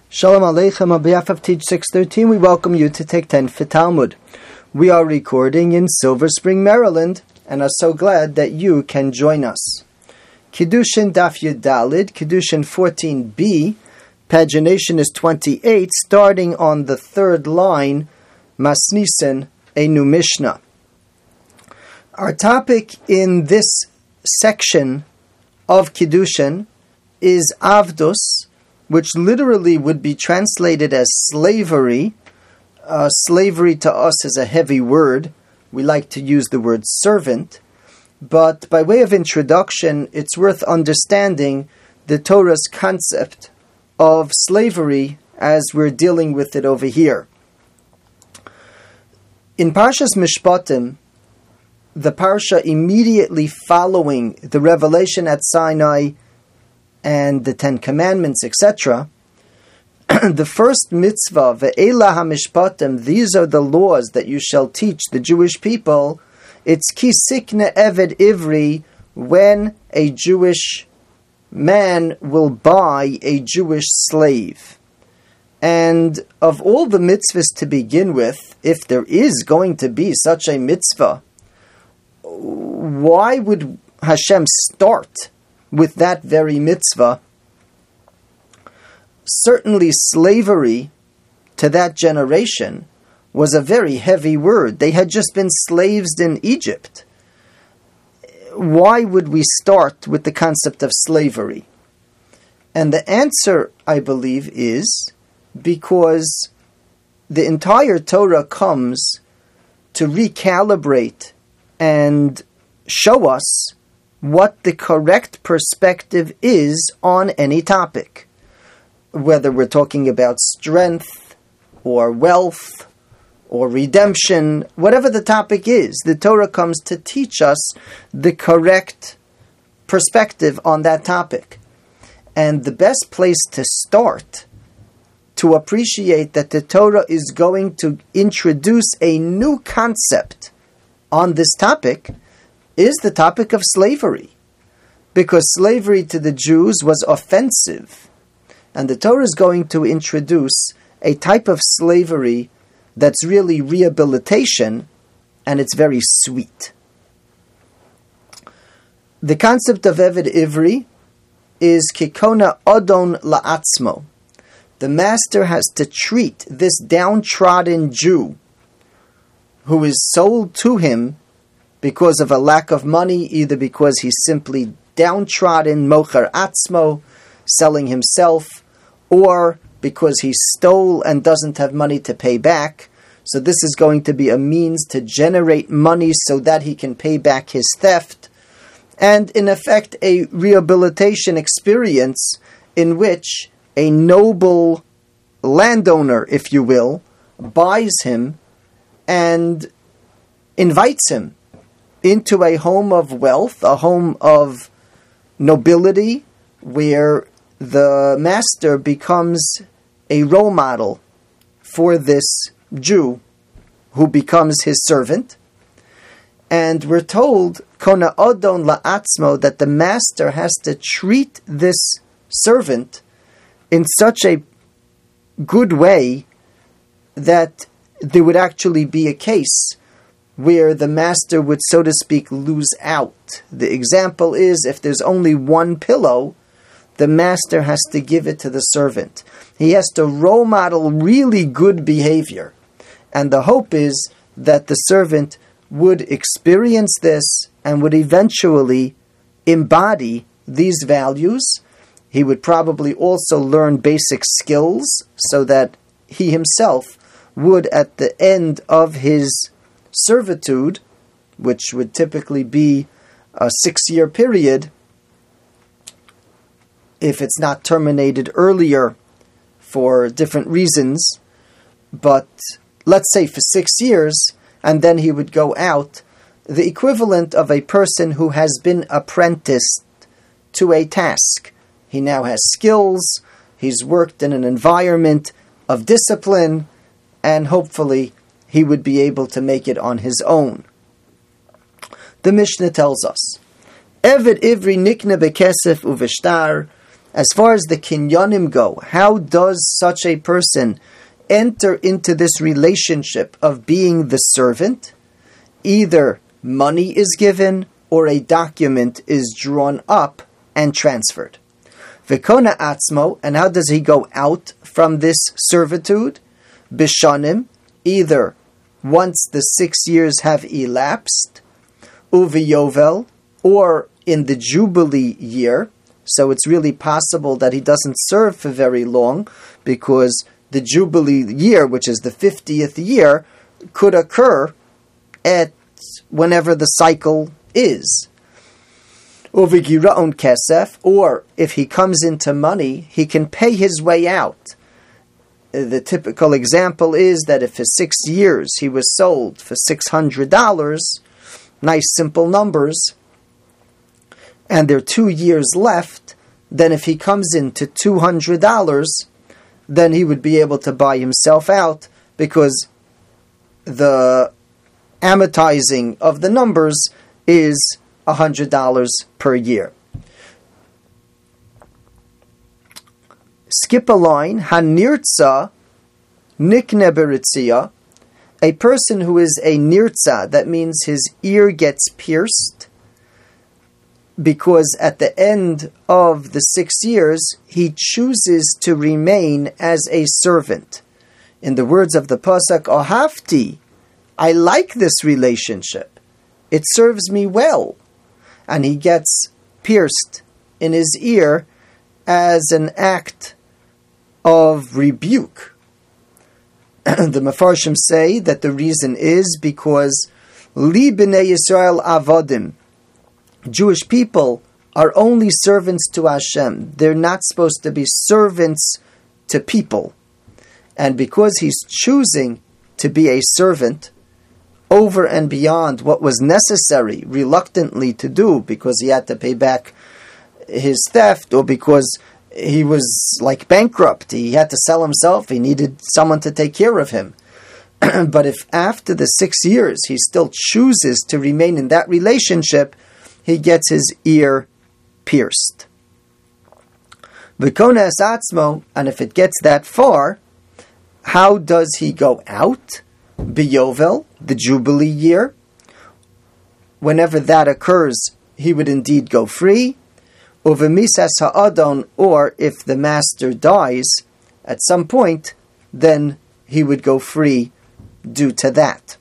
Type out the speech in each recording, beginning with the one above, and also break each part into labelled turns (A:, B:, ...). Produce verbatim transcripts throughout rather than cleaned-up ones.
A: Shalom Aleichem. On behalf of Teach six thirteen, we welcome you to take ten for Talmud. We are recording in Silver Spring, Maryland, and are so glad that you can join us. Kiddushin Daf Yud Dalid, Kiddushin fourteen b, pagination is twenty-eight, starting on the third line, Masnisen, a new Mishnah. Our topic in this section of Kiddushin is Avdus, which literally would be translated as slavery. Uh, slavery to us is a heavy word. We like to use the word servant. But by way of introduction, it's worth understanding the Torah's concept of slavery as we're dealing with it over here. In Parshas Mishpatim, the parsha immediately following the revelation at Sinai and the Ten Commandments, et cetera, the first mitzvah, ve'ela hamishpatim, these are the laws that you shall teach the Jewish people. It's kisikne eved ivri, when a Jewish man will buy a Jewish slave. And of all the mitzvahs to begin with, if there is going to be such a mitzvah, why would Hashem start with that very mitzvah? Certainly slavery to that generation was a very heavy word. They had just been slaves in Egypt. Why would we start with the concept of slavery? And the answer, I believe, is because the entire Torah comes to recalibrate and show us what the correct perspective is on any topic. Whether we're talking about strength or wealth or redemption, whatever the topic is, the Torah comes to teach us the correct perspective on that topic. And the best place to start to appreciate that the Torah is going to introduce a new concept on this topic is the topic of slavery. Because slavery to the Jews was offensive. And the Torah is going to introduce a type of slavery that's really rehabilitation, and it's very sweet. The concept of Eved Ivri is kikona odon la'atzmo. The master has to treat this downtrodden Jew who is sold to him because of a lack of money, either because he's simply downtrodden, mocher atzmo, selling himself, or because he stole and doesn't have money to pay back. So this is going to be a means to generate money so that he can pay back his theft. And in effect, a rehabilitation experience in which a noble landowner, if you will, buys him and invites him into a home of wealth, a home of nobility, where the master becomes a role model for this Jew who becomes his servant. And we're told, Kona Odon La'atzmo, that the master has to treat this servant in such a good way that there would actually be a case where the master would, so to speak, lose out. The example is, if there's only one pillow, the master has to give it to the servant. He has to role model really good behavior. And the hope is that the servant would experience this and would eventually embody these values. He would probably also learn basic skills so that he himself would, at the end of his servitude, which would typically be a six-year period, if it's not terminated earlier for different reasons, but let's say for six years, and then he would go out, the equivalent of a person who has been apprenticed to a task. He now has skills, he's worked in an environment of discipline, and hopefully he would be able to make it on his own. The Mishnah tells us, Eved Ivri nikna bekesef uveshtar, As far as the kinyanim go, how does such a person enter into this relationship of being the servant? Either money is given or a document is drawn up and transferred. V'kona atzmo, and how does he go out from this servitude? Bishanim, either once the six years have elapsed, uviyovel, or in the Jubilee year. So it's really possible that he doesn't serve for very long, because the Jubilee year, which is the fiftieth year, could occur at whenever the cycle is. Uvigiraon kesef, or if he comes into money, he can pay his way out. The typical example is that if for six years he was sold for six hundred dollars, nice simple numbers, and there are two years left, then if he comes into two hundred dollars, then he would be able to buy himself out, because the amortizing of the numbers is one hundred dollars per year. Skip a line. Hanirtza nikne beritzia. A person who is a nirtza, that means his ear gets pierced, because at the end of the six years, he chooses to remain as a servant. In the words of the Pasuk, Ohavti, I like this relationship. It serves me well. And he gets pierced in his ear as an act of rebuke. The Mefarshim say that the reason is because Li b'nei Yisrael avodim, Jewish people are only servants to Hashem. They're not supposed to be servants to people. And because he's choosing to be a servant over and beyond what was necessary, reluctantly to do, because he had to pay back his theft, or because he was like bankrupt, he had to sell himself, he needed someone to take care of him. But if after the six years he still chooses to remain in that relationship, he gets his ear pierced. V'kona es atzmo, and if it gets that far, how does he go out? Biyovel, the Jubilee year. Whenever that occurs, he would indeed go free. Uvemisas ha'adon, or if the master dies at some point, then he would go free due to that.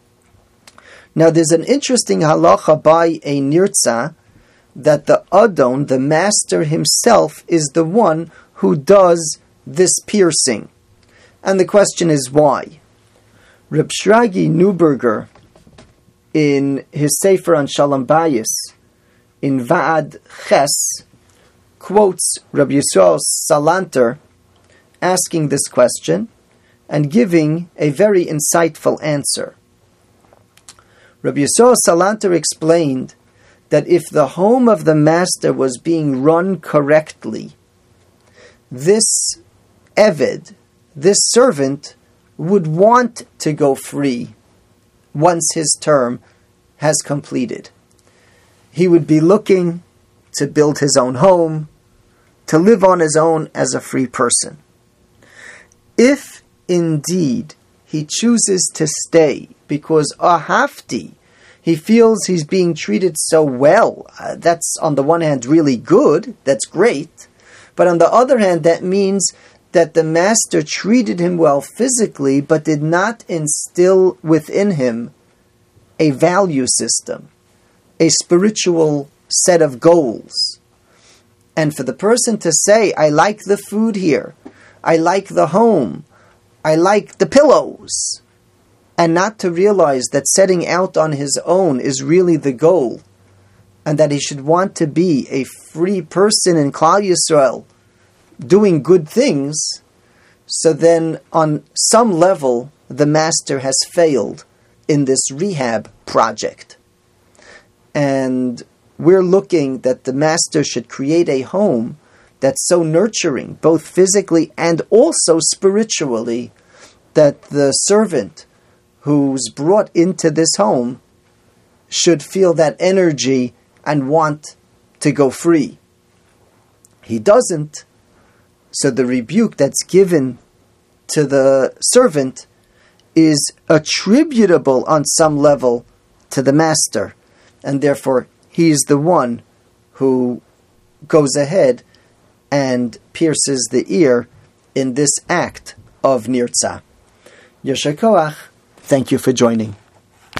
A: Now there's an interesting halacha by a nirtza, that the adon, the master himself, is the one who does this piercing. And the question is why? Reb Shragi Neuberger, in his Sefer on Shalom Bayis, in Va'ad Ches, quotes Rabbi Yisrael Salanter asking this question and giving a very insightful answer. Rabbi Yisrael Salanter explained that if the home of the master was being run correctly, this Eved, this servant, would want to go free once his term has completed. He would be looking to build his own home, to live on his own as a free person. If indeed he chooses to stay because ahafti, he feels he's being treated so well, uh, that's on the one hand really good, that's great, but on the other hand that means that the master treated him well physically, but did not instill within him a value system, a spiritual set of goals. And for the person to say, I like the food here, I like the home, I like the pillows, and not to realize that setting out on his own is really the goal, and that he should want to be a free person in Klal Yisrael, doing good things, so then on some level the master has failed in this rehab project. And we're looking that the master should create a home that's so nurturing, both physically and also spiritually, that the servant who's brought into this home should feel that energy and want to go free. he doesn't, so the rebuke that's given to the servant is attributable on some level to the master, and therefore he's the one who goes ahead and pierces the ear in this act of nirtzah. Yasher koach. Thank you for joining.